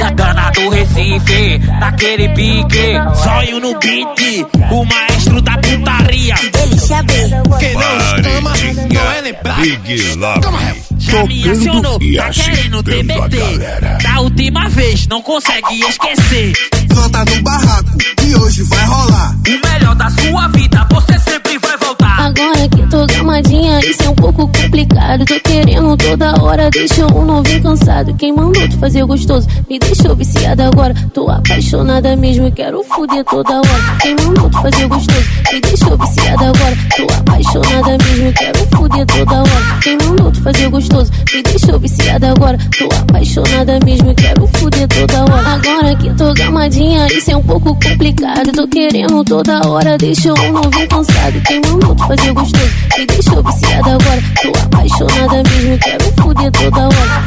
da dana do Recife, naquele pique. Zóio no beat, o maestro da putaria. Delícia B. Quem não ama, não é nem pra Big Love. Já me acionou, E tá querendo agitando a TBT. galera. Da última vez, não consegue esquecer. Nota no barraco, e hoje vai rolar. O melhor da sua vida, você sempre vai voltar. Agora que tô gamadinha, isso é um pouco complicado. Tô querendo toda hora, deixa um novinho cansado. Quem mandou tu fazer gostoso, me deixou viciada agora. Tô apaixonada mesmo e quero fuder toda hora. Quem mandou tu fazer gostoso, me deixou viciada agora. Tô apaixonada mesmo e quero fuder toda hora. Quem mandou tu fazer gostoso, me deixou viciada agora. Tô apaixonada mesmo e quero fuder toda hora. Agora que tô gamadinha, isso é um pouco complicado. Tô querendo toda hora, deixa um novinho cansado. Quem mandou tu fazer gostoso, me deixou viciada agora. Tô apaixonada mesmo e quero fuder toda hora.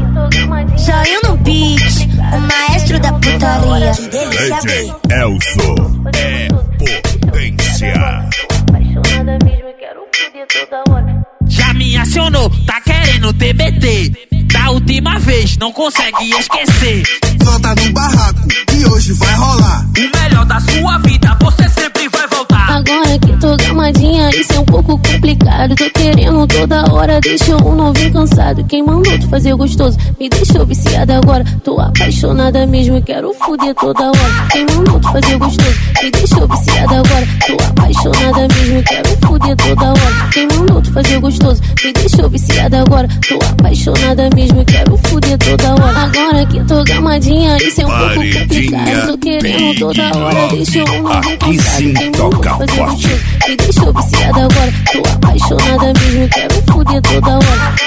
Zóio no beat, o maestro da putaria. Delícia B. DJ Elso é potência. Apaixonada mesmo e quero fuder toda hora. Já me acionou, tá querendo TBT. Da última vez, não consegue esquecer. Nota no barraco, e hoje vai rolar. O melhor da sua vida, você sempre vai voltar. Agora que tô gamadinha, isso é um pouco complicado. Tô querendo toda hora, deixa um novinho cansado. Quem mandou tu fazer gostoso, me deixou viciada agora. Tô apaixonada mesmo e quero fuder toda hora. Quem mandou tu fazer gostoso, me deixou viciada agora. Tô apaixonada mesmo e quero fuder toda hora. Quem mandou tu fazer gostoso, me deixou viciada agora. Tô apaixonada mesmo e quero fuder toda hora. Agora que tô gamadinha, isso é um pouco complicado. Tô querendo toda hora, deixa um novinho Aqui cansado. sim Quem toca mandou tu fazer forte. gostoso, me deixou viciada agora. Tô apaixonada mesmo e quero fuder toda hora.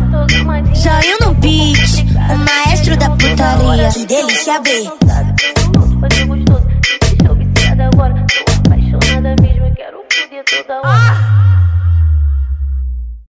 Zóio no beat, o maestro da putaria. Delícia B. Fazer gostoso, me deixou viciada agora. Tô apaixonada mesmo e quero fuder toda hora.